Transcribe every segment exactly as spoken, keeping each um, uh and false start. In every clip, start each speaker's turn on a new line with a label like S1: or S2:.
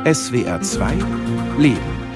S1: S W R zwei Leben.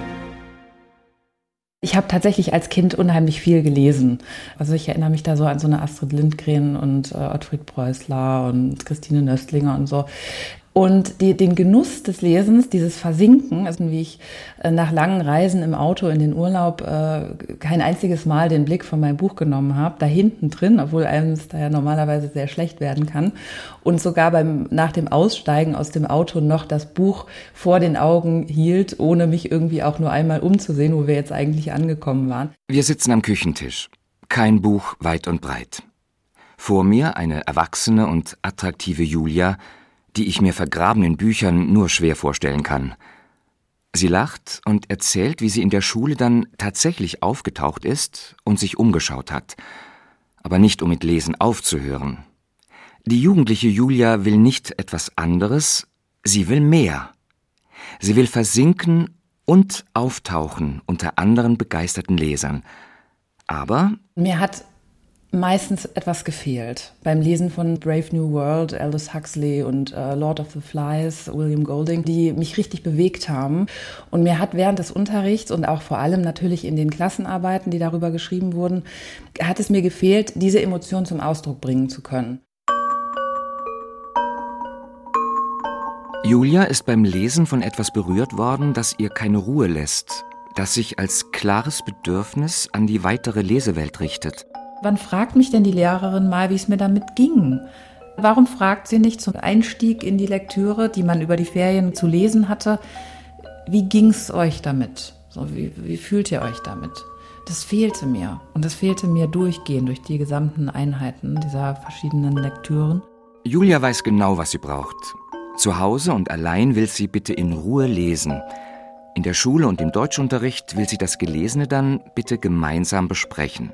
S2: Ich habe tatsächlich als Kind unheimlich viel gelesen. Also ich erinnere mich da so an so eine Astrid Lindgren und äh, Ottfried Preußler und Christine Nöstlinger und so. Und die, den Genuss des Lesens, dieses Versinken, also wie ich äh, nach langen Reisen im Auto in den Urlaub äh, kein einziges Mal den Blick von meinem Buch genommen habe, da hinten drin, obwohl einem es da ja normalerweise sehr schlecht werden kann, und sogar beim nach dem Aussteigen aus dem Auto noch das Buch vor den Augen hielt, ohne mich irgendwie auch nur einmal umzusehen, wo wir jetzt eigentlich angekommen waren.
S3: Wir sitzen am Küchentisch. Kein Buch weit und breit. Vor mir eine erwachsene und attraktive Julia, die ich mir vergraben in Büchern nur schwer vorstellen kann. Sie lacht und erzählt, wie sie in der Schule dann tatsächlich aufgetaucht ist und sich umgeschaut hat. Aber nicht, um mit Lesen aufzuhören. Die jugendliche Julia will nicht etwas anderes, sie will mehr. Sie will versinken und auftauchen unter anderen begeisterten Lesern. Aber
S2: mir hat meistens etwas gefehlt. Beim Lesen von Brave New World, Aldous Huxley und äh, Lord of the Flies, William Golding, die mich richtig bewegt haben. Und mir hat während des Unterrichts und auch vor allem natürlich in den Klassenarbeiten, die darüber geschrieben wurden, hat es mir gefehlt, diese Emotion zum Ausdruck bringen zu können.
S3: Julia ist beim Lesen von etwas berührt worden, das ihr keine Ruhe lässt, das sich als klares Bedürfnis an die weitere Lesewelt richtet.
S2: Wann fragt mich denn die Lehrerin mal, wie es mir damit ging? Warum fragt sie nicht zum Einstieg in die Lektüre, die man über die Ferien zu lesen hatte, wie ging's euch damit? So, wie, wie fühlt ihr euch damit? Das fehlte mir. Und das fehlte mir durchgehend durch die gesamten Einheiten dieser verschiedenen Lektüren.
S3: Julia weiß genau, was sie braucht. Zu Hause und allein will sie bitte in Ruhe lesen. In der Schule und im Deutschunterricht will sie das Gelesene dann bitte gemeinsam besprechen.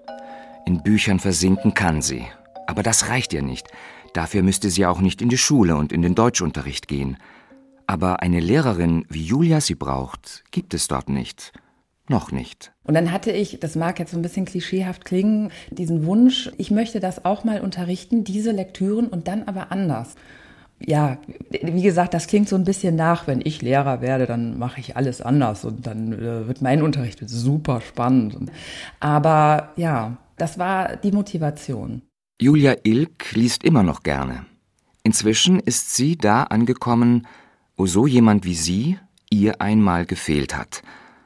S3: In Büchern versinken kann sie. Aber das reicht ihr nicht. Dafür müsste sie auch nicht in die Schule und in den Deutschunterricht gehen. Aber eine Lehrerin, wie Julia sie braucht, gibt es dort nicht. Noch nicht.
S2: Und dann hatte ich, das mag jetzt so ein bisschen klischeehaft klingen, diesen Wunsch, ich möchte das auch mal unterrichten, diese Lektüren, und dann aber anders. Ja, wie gesagt, das klingt so ein bisschen nach, wenn ich Lehrer werde, dann mache ich alles anders und dann äh, wird mein Unterricht super spannend. Aber ja, das war die Motivation.
S3: Julia Ilk liest immer noch gerne. Inzwischen ist sie da angekommen, wo so jemand wie sie ihr einmal gefehlt hat.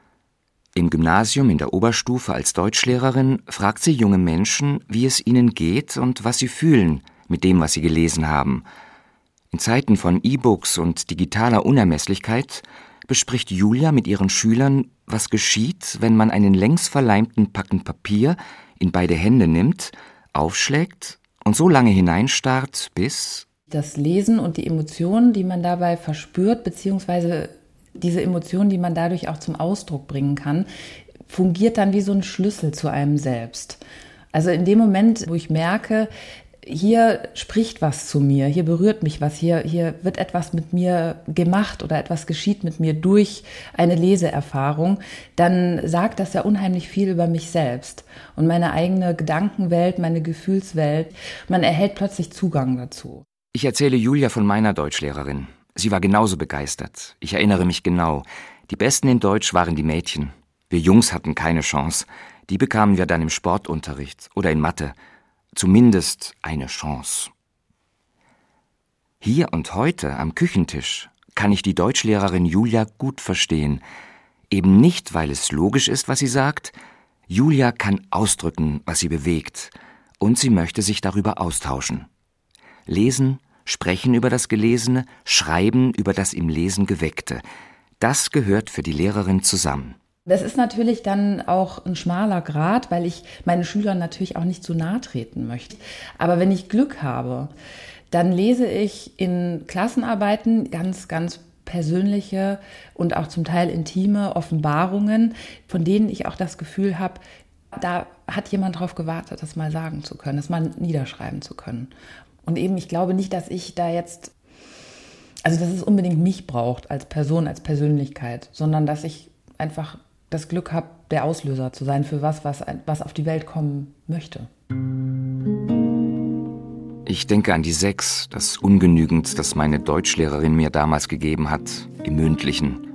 S3: Im Gymnasium in der Oberstufe als Deutschlehrerin fragt sie junge Menschen, wie es ihnen geht und was sie fühlen mit dem, was sie gelesen haben. In Zeiten von E-Books und digitaler Unermesslichkeit bespricht Julia mit ihren Schülern, was geschieht, wenn man einen längs verleimten Packen Papier in beide Hände nimmt, aufschlägt und so lange hineinstarrt, bis
S2: das Lesen und die Emotionen, die man dabei verspürt, beziehungsweise diese Emotionen, die man dadurch auch zum Ausdruck bringen kann, fungiert dann wie so ein Schlüssel zu einem selbst. Also in dem Moment, wo ich merke, hier spricht was zu mir, hier berührt mich was, hier, hier wird etwas mit mir gemacht oder etwas geschieht mit mir durch eine Leseerfahrung, dann sagt das ja unheimlich viel über mich selbst und meine eigene Gedankenwelt, meine Gefühlswelt. Man erhält plötzlich Zugang dazu.
S3: Ich erzähle Julia von meiner Deutschlehrerin. Sie war genauso begeistert. Ich erinnere mich genau. Die Besten in Deutsch waren die Mädchen. Wir Jungs hatten keine Chance. Die bekamen wir dann im Sportunterricht oder in Mathe. Zumindest eine Chance. Hier und heute am Küchentisch kann ich die Deutschlehrerin Julia gut verstehen. Eben nicht, weil es logisch ist, was sie sagt. Julia kann ausdrücken, was sie bewegt. Und sie möchte sich darüber austauschen. Lesen, sprechen über das Gelesene, schreiben über das im Lesen Geweckte. Das gehört für die Lehrerin zusammen.
S2: Das ist natürlich dann auch ein schmaler Grat, weil ich meinen Schülern natürlich auch nicht zu nahe treten möchte. Aber wenn ich Glück habe, dann lese ich in Klassenarbeiten ganz, ganz persönliche und auch zum Teil intime Offenbarungen, von denen ich auch das Gefühl habe, da hat jemand drauf gewartet, das mal sagen zu können, das mal niederschreiben zu können. Und eben, ich glaube nicht, dass ich da jetzt, also dass es unbedingt mich braucht als Person, als Persönlichkeit, sondern dass ich einfach das Glück habe, der Auslöser zu sein für was, was, was auf die Welt kommen möchte.
S3: Ich denke an die Sechs, das Ungenügend, das meine Deutschlehrerin mir damals gegeben hat, im Mündlichen.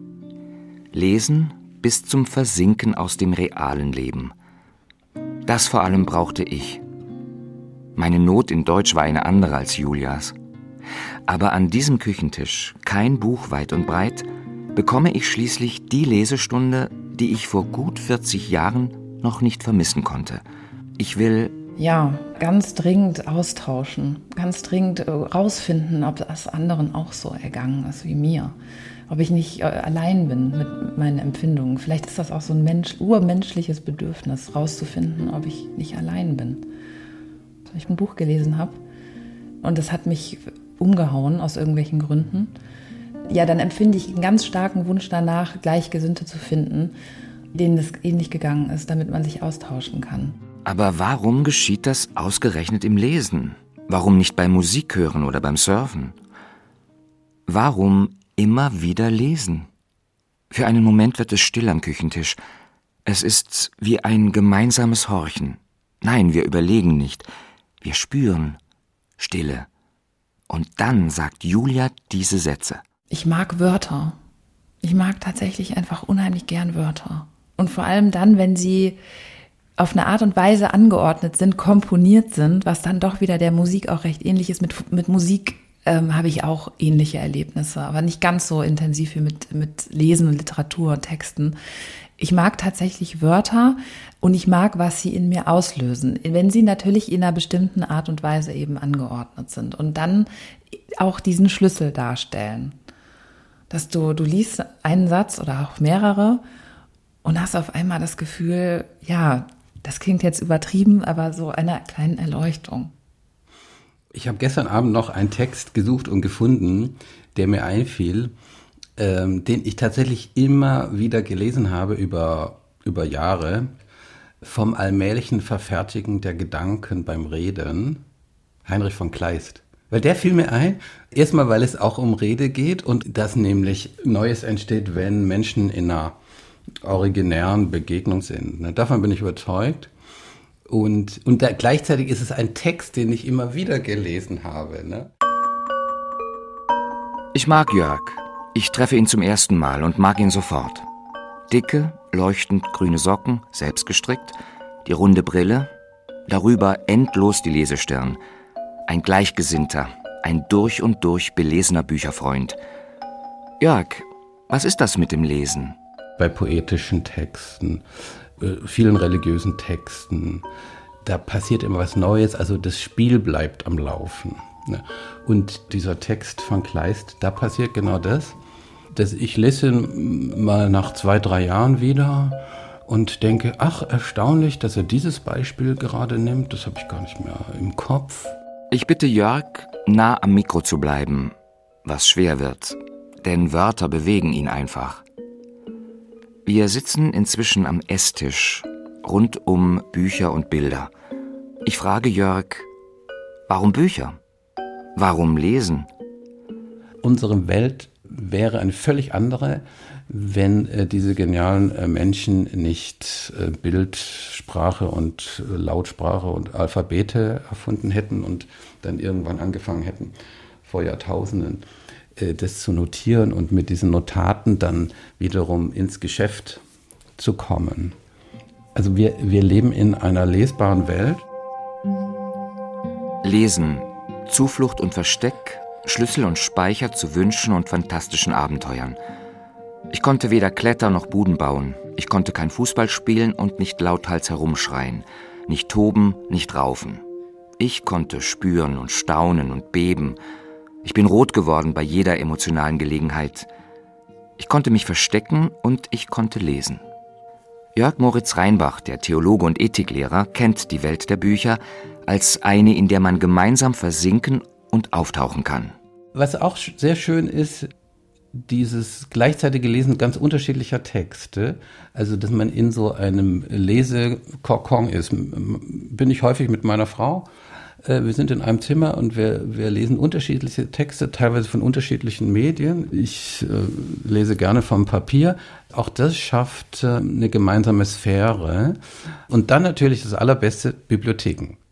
S3: Lesen bis zum Versinken aus dem realen Leben. Das vor allem brauchte ich. Meine Not in Deutsch war eine andere als Julias. Aber an diesem Küchentisch, kein Buch weit und breit, bekomme ich schließlich die Lesestunde, die ich vor gut vierzig Jahren noch nicht vermissen konnte. Ich will...
S2: Ja, ganz dringend austauschen, ganz dringend rausfinden, ob das anderen auch so ergangen ist wie mir. Ob ich nicht allein bin mit meinen Empfindungen. Vielleicht ist das auch so ein Mensch, urmenschliches Bedürfnis, rauszufinden, ob ich nicht allein bin. Weil ich ein Buch gelesen habe und das hat mich umgehauen aus irgendwelchen Gründen. Ja, dann empfinde ich einen ganz starken Wunsch danach, Gleichgesinnte zu finden, denen es ähnlich gegangen ist, damit man sich austauschen kann.
S3: Aber warum geschieht das ausgerechnet im Lesen? Warum nicht beim Musik hören oder beim Surfen? Warum immer wieder lesen? Für einen Moment wird es still am Küchentisch. Es ist wie ein gemeinsames Horchen. Nein, wir überlegen nicht. Wir spüren Stille. Und dann sagt Julia diese Sätze.
S2: Ich mag Wörter. Ich mag tatsächlich einfach unheimlich gern Wörter. Und vor allem dann, wenn sie auf eine Art und Weise angeordnet sind, komponiert sind, was dann doch wieder der Musik auch recht ähnlich ist. Mit, mit Musik ähm, habe ich auch ähnliche Erlebnisse, aber nicht ganz so intensiv wie mit, mit Lesen und Literatur und Texten. Ich mag tatsächlich Wörter und ich mag, was sie in mir auslösen, wenn sie natürlich in einer bestimmten Art und Weise eben angeordnet sind und dann auch diesen Schlüssel darstellen. Dass du, du liest einen Satz oder auch mehrere und hast auf einmal das Gefühl, ja, das klingt jetzt übertrieben, aber so einer kleinen Erleuchtung.
S4: Ich habe gestern Abend noch einen Text gesucht und gefunden, der mir einfiel, ähm, den ich tatsächlich immer wieder gelesen habe über, über Jahre, vom allmählichen Verfertigen der Gedanken beim Reden, Heinrich von Kleist. Weil der fiel mir ein, erstmal, weil es auch um Rede geht und dass nämlich Neues entsteht, wenn Menschen in einer originären Begegnung sind. Ne? Davon bin ich überzeugt. Und, und da, gleichzeitig ist es ein Text, den ich immer wieder gelesen habe. Ne?
S3: Ich mag Jörg. Ich treffe ihn zum ersten Mal und mag ihn sofort. Dicke, leuchtend grüne Socken, selbst gestrickt, die runde Brille, darüber endlos die Lesestirn. Ein Gleichgesinnter, ein durch und durch belesener Bücherfreund. Jörg, was ist das mit dem Lesen?
S4: Bei poetischen Texten, vielen religiösen Texten, da passiert immer was Neues, also das Spiel bleibt am Laufen. Und dieser Text von Kleist, da passiert genau das, dass ich lese mal nach zwei, drei Jahren wieder und denke, ach, erstaunlich, dass er dieses Beispiel gerade nimmt, das habe ich gar nicht mehr im Kopf.
S3: Ich bitte Jörg, nah am Mikro zu bleiben, was schwer wird, denn Wörter bewegen ihn einfach. Wir sitzen inzwischen am Esstisch, rund um Bücher und Bilder. Ich frage Jörg, warum Bücher? Warum lesen?
S4: Unsere Welt wäre eine völlig andere, wenn äh, diese genialen äh, Menschen nicht äh, Bildsprache und äh, Lautsprache und Alphabete erfunden hätten und dann irgendwann angefangen hätten, vor Jahrtausenden äh, das zu notieren und mit diesen Notaten dann wiederum ins Geschäft zu kommen. Also wir, wir leben in einer lesbaren Welt.
S3: Lesen, Zuflucht und Versteck, Schlüssel und Speicher zu Wünschen und fantastischen Abenteuern. Ich konnte weder klettern noch Buden bauen. Ich konnte kein Fußball spielen und nicht lauthals herumschreien. Nicht toben, nicht raufen. Ich konnte spüren und staunen und beben. Ich bin rot geworden bei jeder emotionalen Gelegenheit. Ich konnte mich verstecken und ich konnte lesen. Jörg Moritz Reinbach, der Theologe und Ethiklehrer, kennt die Welt der Bücher als eine, in der man gemeinsam versinken und auftauchen kann.
S4: Was auch sehr schön ist, dieses gleichzeitige Lesen ganz unterschiedlicher Texte, also dass man in so einem Lesekokon ist, bin ich häufig mit meiner Frau. Wir sind in einem Zimmer und wir, wir lesen unterschiedliche Texte, teilweise von unterschiedlichen Medien. Ich äh, lese gerne vom Papier. Auch das schafft äh, eine gemeinsame Sphäre. Und dann natürlich das Allerbeste, Bibliotheken.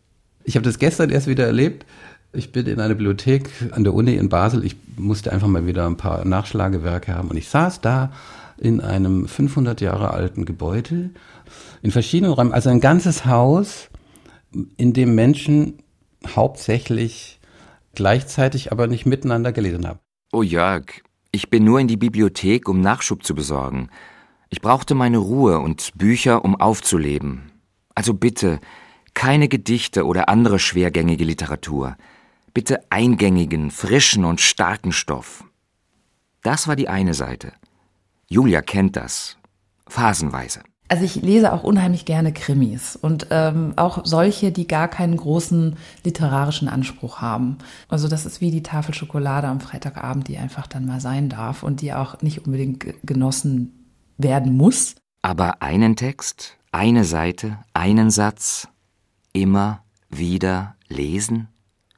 S4: Ich habe das gestern erst wieder erlebt. Ich bin in einer Bibliothek an der Uni in Basel. Ich musste einfach mal wieder ein paar Nachschlagewerke haben. Und ich saß da in einem fünfhundert Jahre alten Gebäude, in verschiedenen Räumen, also ein ganzes Haus, in dem Menschen hauptsächlich gleichzeitig, aber nicht miteinander gelesen haben.
S3: Oh Jörg, ich bin nur in die Bibliothek, um Nachschub zu besorgen. Ich brauchte meine Ruhe und Bücher, um aufzuleben. Also bitte, keine Gedichte oder andere schwergängige Literatur. Bitte eingängigen, frischen und starken Stoff. Das war die eine Seite. Julia kennt das. Phasenweise.
S2: Also ich lese auch unheimlich gerne Krimis und ähm, auch solche, die gar keinen großen literarischen Anspruch haben. Also das ist wie die Tafel Schokolade am Freitagabend, die einfach dann mal sein darf und die auch nicht unbedingt genossen werden muss.
S3: Aber einen Text, eine Seite, einen Satz, immer wieder lesen?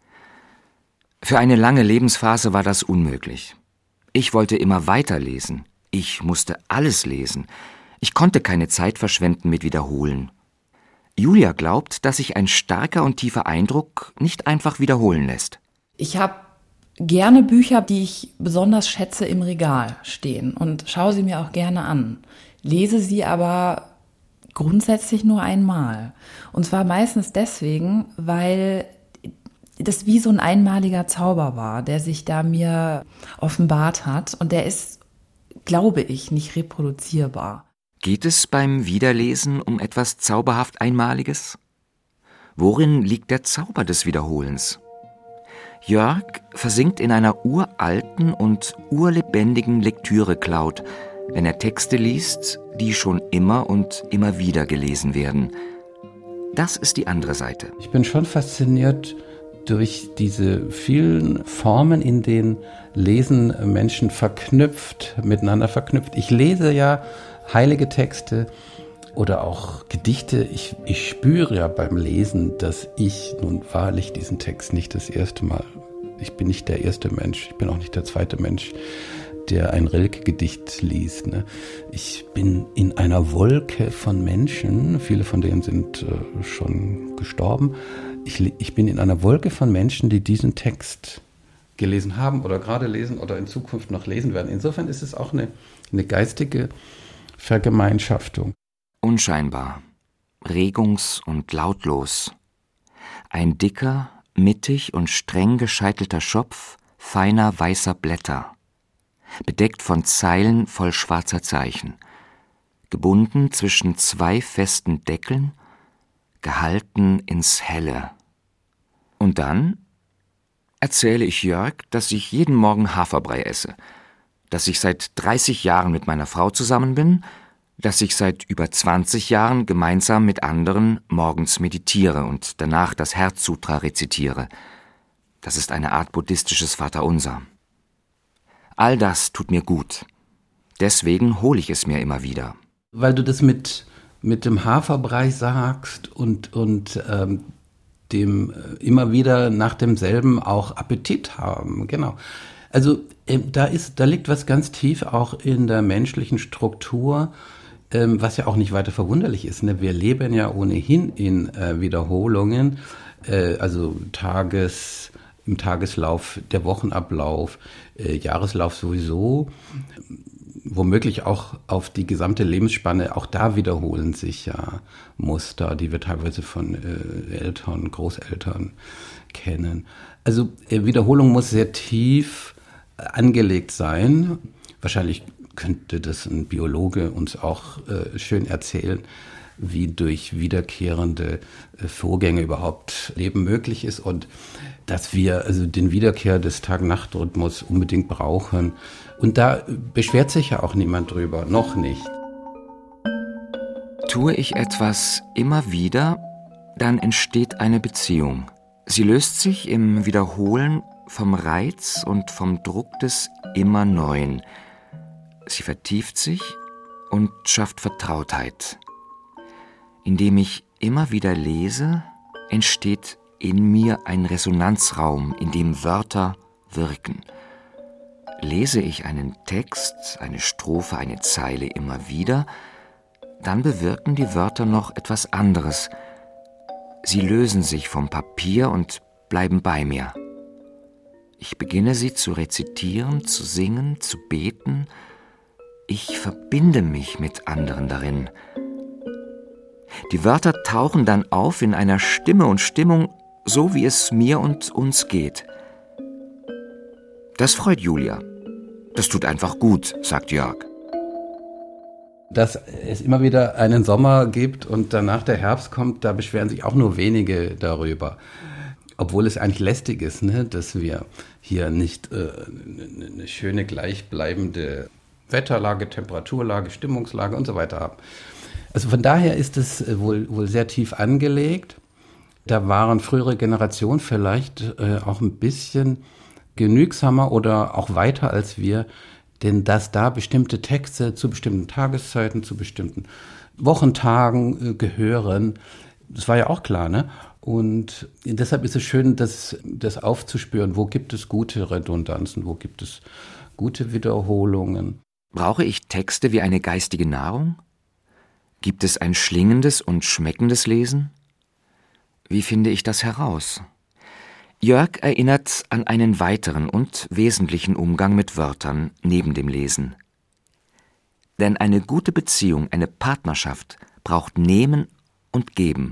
S3: Für eine lange Lebensphase war das unmöglich. Ich wollte immer weiterlesen. Ich musste alles lesen. Ich konnte keine Zeit verschwenden mit Wiederholen. Julia glaubt, dass sich ein starker und tiefer Eindruck nicht einfach wiederholen lässt.
S2: Ich habe gerne Bücher, die ich besonders schätze, im Regal stehen und schaue sie mir auch gerne an. Lese sie aber grundsätzlich nur einmal. Und zwar meistens deswegen, weil das wie so ein einmaliger Zauber war, der sich da mir offenbart hat. Und der ist, glaube ich, nicht reproduzierbar.
S3: Geht es beim Wiederlesen um etwas zauberhaft Einmaliges? Worin liegt der Zauber des Wiederholens? Jörg versinkt in einer uralten und urlebendigen Lektüre-Cloud, wenn er Texte liest, die schon immer und immer wieder gelesen werden. Das ist die andere Seite.
S4: Ich bin schon fasziniert durch diese vielen Formen, in denen Lesen Menschen verknüpft, miteinander verknüpft. Ich lese ja heilige Texte oder auch Gedichte. Ich, ich spüre ja beim Lesen, dass ich nun wahrlich diesen Text nicht das erste Mal, ich bin nicht der erste Mensch, ich bin auch nicht der zweite Mensch, der ein Rilke-Gedicht liest. Ne? Ich bin in einer Wolke von Menschen, viele von denen sind äh, schon gestorben. Ich, ich bin in einer Wolke von Menschen, die diesen Text gelesen haben oder gerade lesen oder in Zukunft noch lesen werden. Insofern ist es auch eine, eine geistige Vergemeinschaftung.
S3: Unscheinbar, regungs- und lautlos. Ein dicker, mittig und streng gescheitelter Schopf feiner weißer Blätter, bedeckt von Zeilen voll schwarzer Zeichen, gebunden zwischen zwei festen Deckeln, gehalten ins Helle. Und dann erzähle ich Jörg, dass ich jeden Morgen Haferbrei esse, dass ich seit dreißig Jahren mit meiner Frau zusammen bin, dass ich seit über zwanzig Jahren gemeinsam mit anderen morgens meditiere und danach das Herzsutra rezitiere. Das ist eine Art buddhistisches Vaterunser. All das tut mir gut. Deswegen hole ich es mir immer wieder.
S4: Weil du das mit, mit dem Haferbrei sagst und, und ähm, dem äh, immer wieder nach demselben auch Appetit haben. Genau. Also äh, da ist, da liegt was ganz tief auch in der menschlichen Struktur, ähm, was ja auch nicht weiter verwunderlich ist. Ne? Wir leben ja ohnehin in äh, Wiederholungen, äh, also Tages, im Tageslauf, der Wochenablauf, äh, Jahreslauf sowieso, womöglich auch auf die gesamte Lebensspanne, auch da wiederholen sich ja Muster, die wir teilweise von äh, Eltern, Großeltern kennen. Also äh, Wiederholung muss sehr tief äh, angelegt sein. Wahrscheinlich könnte das ein Biologe uns auch äh, schön erzählen, wie durch wiederkehrende äh, Vorgänge überhaupt Leben möglich ist und dass wir also den Wiederkehr des Tag-Nacht-Rhythmus unbedingt brauchen. Und da beschwert sich ja auch niemand drüber, noch nicht.
S3: Tue ich etwas immer wieder, dann entsteht eine Beziehung. Sie löst sich im Wiederholen vom Reiz und vom Druck des immer Neuen. Sie vertieft sich und schafft Vertrautheit. Indem ich immer wieder lese, entsteht in mir ein Resonanzraum, in dem Wörter wirken. Lese ich einen Text, eine Strophe, eine Zeile immer wieder, dann bewirken die Wörter noch etwas anderes. Sie lösen sich vom Papier und bleiben bei mir. Ich beginne sie zu rezitieren, zu singen, zu beten. Ich verbinde mich mit anderen darin. Die Wörter tauchen dann auf in einer Stimme und Stimmung, so wie es mir und uns geht. Das freut Julia. Das tut einfach gut, sagt Jörg.
S4: Dass es immer wieder einen Sommer gibt und danach der Herbst kommt, da beschweren sich auch nur wenige darüber. Obwohl es eigentlich lästig ist, ne, dass wir hier nicht äh, eine schöne, gleichbleibende Wetterlage, Temperaturlage, Stimmungslage und so weiter haben. Also von daher ist es wohl, wohl sehr tief angelegt. Da waren frühere Generationen vielleicht äh, auch ein bisschen genügsamer oder auch weiter als wir, denn dass da bestimmte Texte zu bestimmten Tageszeiten, zu bestimmten Wochentagen äh, gehören, das war ja auch klar, ne? Und deshalb ist es schön, das, das aufzuspüren, wo gibt es gute Redundanzen, wo gibt es gute Wiederholungen.
S3: Brauche ich Texte wie eine geistige Nahrung? Gibt es ein schlingendes und schmeckendes Lesen? Wie finde ich das heraus? Jörg erinnert an einen weiteren und wesentlichen Umgang mit Wörtern neben dem Lesen. Denn eine gute Beziehung, eine Partnerschaft braucht Nehmen und Geben.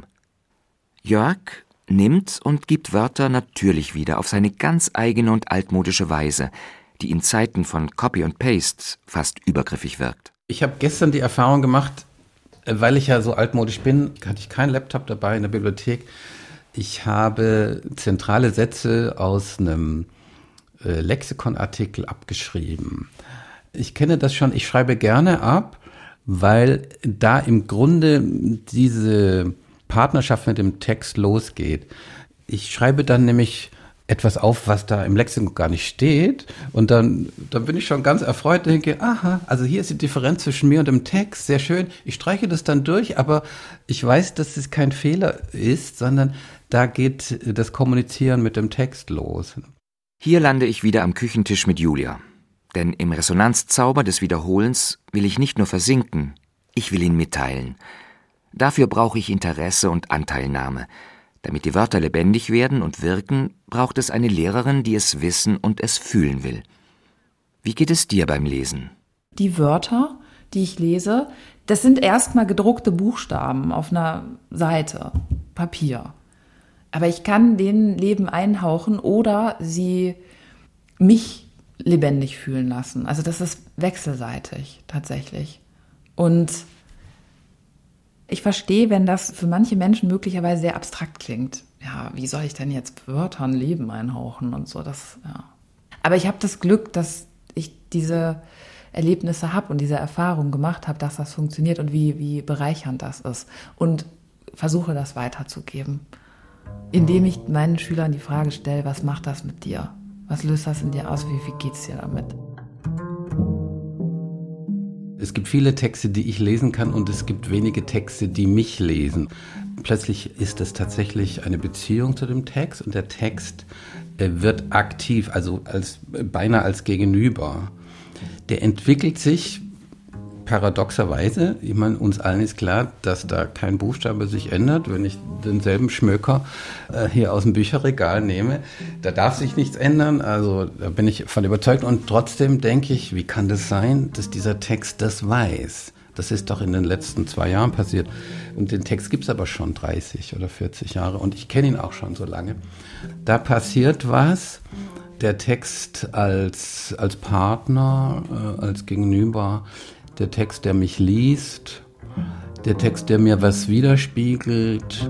S3: Jörg nimmt und gibt Wörter natürlich wieder auf seine ganz eigene und altmodische Weise, die in Zeiten von Copy und Paste fast übergriffig wirkt.
S4: Ich habe gestern die Erfahrung gemacht, weil ich ja so altmodisch bin, hatte ich keinen Laptop dabei in der Bibliothek. Ich habe zentrale Sätze aus einem äh, Lexikonartikel abgeschrieben. Ich kenne das schon, ich schreibe gerne ab, weil da im Grunde diese Partnerschaft mit dem Text losgeht. Ich schreibe dann nämlich etwas auf, was da im Lexikon gar nicht steht, und dann, dann bin ich schon ganz erfreut und denke, aha, also hier ist die Differenz zwischen mir und dem Text, sehr schön. Ich streiche das dann durch, aber ich weiß, dass es kein Fehler ist, sondern da geht das Kommunizieren mit dem Text los.
S3: Hier lande ich wieder am Küchentisch mit Julia. Denn im Resonanzzauber des Wiederholens will ich nicht nur versinken, ich will ihn mitteilen. Dafür brauche ich Interesse und Anteilnahme. Damit die Wörter lebendig werden und wirken, braucht es eine Lehrerin, die es wissen und es fühlen will. Wie geht es dir beim Lesen?
S2: Die Wörter, die ich lese, das sind erstmal gedruckte Buchstaben auf einer Seite, Papier. Aber ich kann denen Leben einhauchen oder sie mich lebendig fühlen lassen. Also das ist wechselseitig tatsächlich. Und ich verstehe, wenn das für manche Menschen möglicherweise sehr abstrakt klingt. Ja, wie soll ich denn jetzt Wörtern Leben einhauchen und so. Das, ja. Aber ich habe das Glück, dass ich diese Erlebnisse habe und diese Erfahrung gemacht habe, dass das funktioniert und wie, wie bereichernd das ist. Und versuche das weiterzugeben, indem ich meinen Schülern die Frage stelle, was macht das mit dir? Was löst das in dir aus? Wie, wie geht's dir damit?
S4: Es gibt viele Texte, die ich lesen kann, und es gibt wenige Texte, die mich lesen. Plötzlich ist es tatsächlich eine Beziehung zu dem Text, und der Text äh, wird aktiv, also als, beinahe als Gegenüber. Der entwickelt sich paradoxerweise. Ich meine, uns allen ist klar, dass da kein Buchstabe sich ändert. Wenn ich denselben Schmöker äh, hier aus dem Bücherregal nehme, da darf sich nichts ändern. Also da bin ich von überzeugt. Und trotzdem denke ich, wie kann das sein, dass dieser Text das weiß? Das ist doch in den letzten zwei Jahren passiert. Und den Text gibt es aber schon dreißig oder vierzig Jahre. Und ich kenne ihn auch schon so lange. Da passiert was. Der Text als, als Partner, äh, als Gegenüber, der Text, der mich liest, der Text, der mir was widerspiegelt.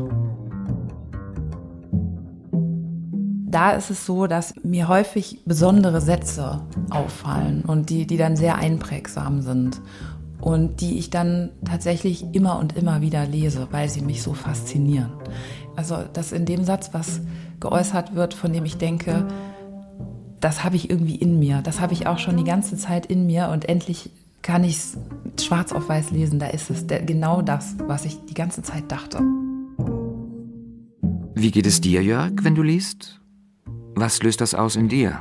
S2: Da ist es so, dass mir häufig besondere Sätze auffallen und die, die dann sehr einprägsam sind und die ich dann tatsächlich immer und immer wieder lese, weil sie mich so faszinieren. Also dass in dem Satz was geäußert wird, von dem ich denke, das habe ich irgendwie in mir, das habe ich auch schon die ganze Zeit in mir, und endlich kann ich es schwarz auf weiß lesen, da ist es der, genau das, was ich die ganze Zeit dachte.
S3: Wie geht es dir, Jörg, wenn du liest? Was löst das aus in dir?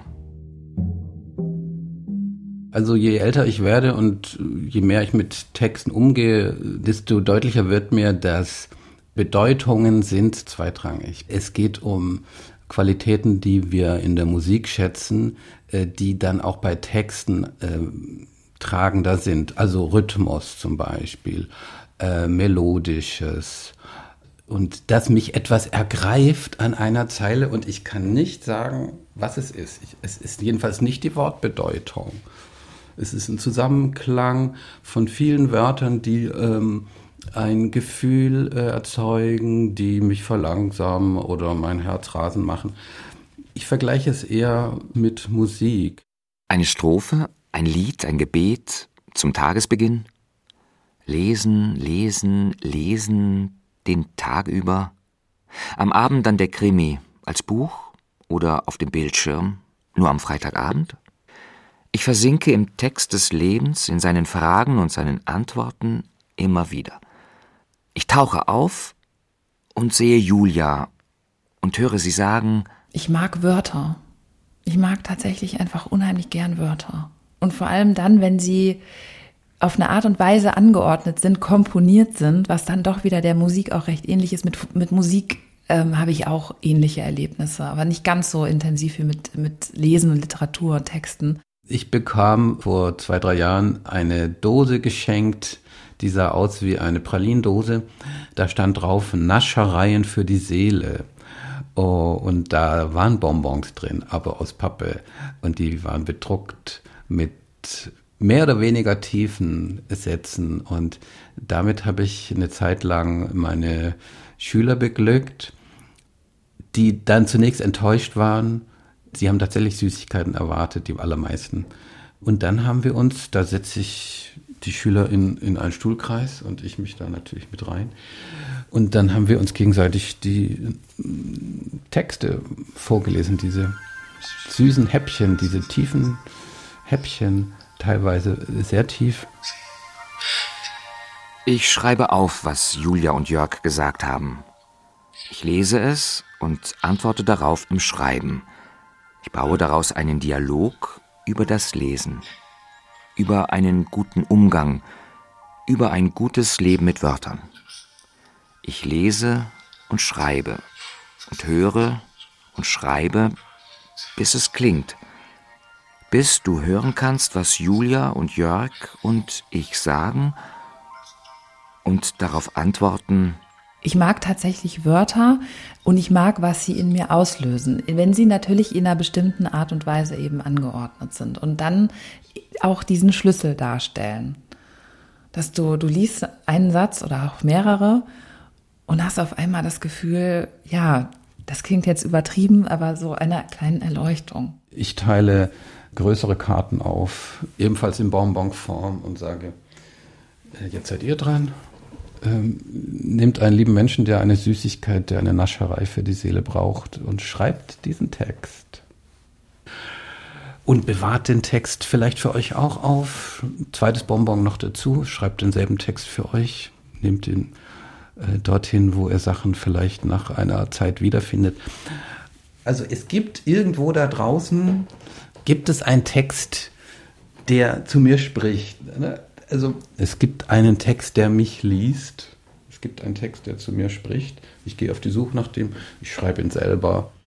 S4: Also je älter ich werde und je mehr ich mit Texten umgehe, desto deutlicher wird mir, dass Bedeutungen sind zweitrangig. Es geht um Qualitäten, die wir in der Musik schätzen, die dann auch bei Texten äh, tragender sind. Also Rhythmus zum Beispiel, äh, Melodisches. Und dass mich etwas ergreift an einer Zeile und ich kann nicht sagen, was es ist. Ich, es ist jedenfalls nicht die Wortbedeutung. Es ist ein Zusammenklang von vielen Wörtern, die ähm, ein Gefühl äh, erzeugen, die mich verlangsamen oder mein Herz rasend machen. Ich vergleiche es eher mit Musik.
S3: Eine Strophe, ein Lied, ein Gebet zum Tagesbeginn. Lesen, lesen, lesen den Tag über. Am Abend dann der Krimi als Buch oder auf dem Bildschirm, nur am Freitagabend. Ich versinke im Text des Lebens, in seinen Fragen und seinen Antworten immer wieder. Ich tauche auf und sehe Julia und höre sie sagen:
S2: Ich mag Wörter. Ich mag tatsächlich einfach unheimlich gern Wörter. Und vor allem dann, wenn sie auf eine Art und Weise angeordnet sind, komponiert sind, was dann doch wieder der Musik auch recht ähnlich ist. Mit, mit Musik ähm, habe ich auch ähnliche Erlebnisse, aber nicht ganz so intensiv wie mit, mit Lesen und Literatur und Texten.
S4: Ich bekam vor zwei, drei Jahren eine Dose geschenkt, die sah aus wie eine Pralindose. Da stand drauf: Naschereien für die Seele. Oh, und da waren Bonbons drin, aber aus Pappe. Und die waren bedruckt mit mehr oder weniger tiefen Sätzen. Und damit habe ich eine Zeit lang meine Schüler beglückt, die dann zunächst enttäuscht waren. Sie haben tatsächlich Süßigkeiten erwartet, die allermeisten. Und dann haben wir uns, da setze ich die Schüler in, in einen Stuhlkreis und ich mich da natürlich mit rein. Und dann haben wir uns gegenseitig die Texte vorgelesen, diese süßen Häppchen, diese tiefen Häppchen, teilweise sehr tief.
S3: Ich schreibe auf, was Julia und Jörg gesagt haben. Ich lese es und antworte darauf im Schreiben. Ich baue daraus einen Dialog über das Lesen, über einen guten Umgang, über ein gutes Leben mit Wörtern. Ich lese und schreibe und höre und schreibe, bis es klingt, bis du hören kannst, was Julia und Jörg und ich sagen und darauf antworten:
S2: Ich mag tatsächlich Wörter und ich mag, was sie in mir auslösen, wenn sie natürlich in einer bestimmten Art und Weise eben angeordnet sind und dann auch diesen Schlüssel darstellen. Dass du, du liest einen Satz oder auch mehrere und hast auf einmal das Gefühl, ja, das klingt jetzt übertrieben, aber so einer kleinen Erleuchtung.
S4: Ich teile größere Karten auf, ebenfalls in Bonbonform und sage: Jetzt seid ihr dran. Ähm, nehmt einen lieben Menschen, der eine Süßigkeit, der eine Nascherei für die Seele braucht und schreibt diesen Text. Und bewahrt den Text vielleicht für euch auch auf. Zweites Bonbon noch dazu, schreibt denselben Text für euch. Nehmt ihn äh, dorthin, wo ihr Sachen vielleicht nach einer Zeit wiederfindet. Also es gibt irgendwo da draußen, gibt es einen Text, der zu mir spricht. Also es gibt einen Text, der mich liest. Es gibt einen Text, der zu mir spricht. Ich gehe auf die Suche nach dem. Ich schreibe ihn selber.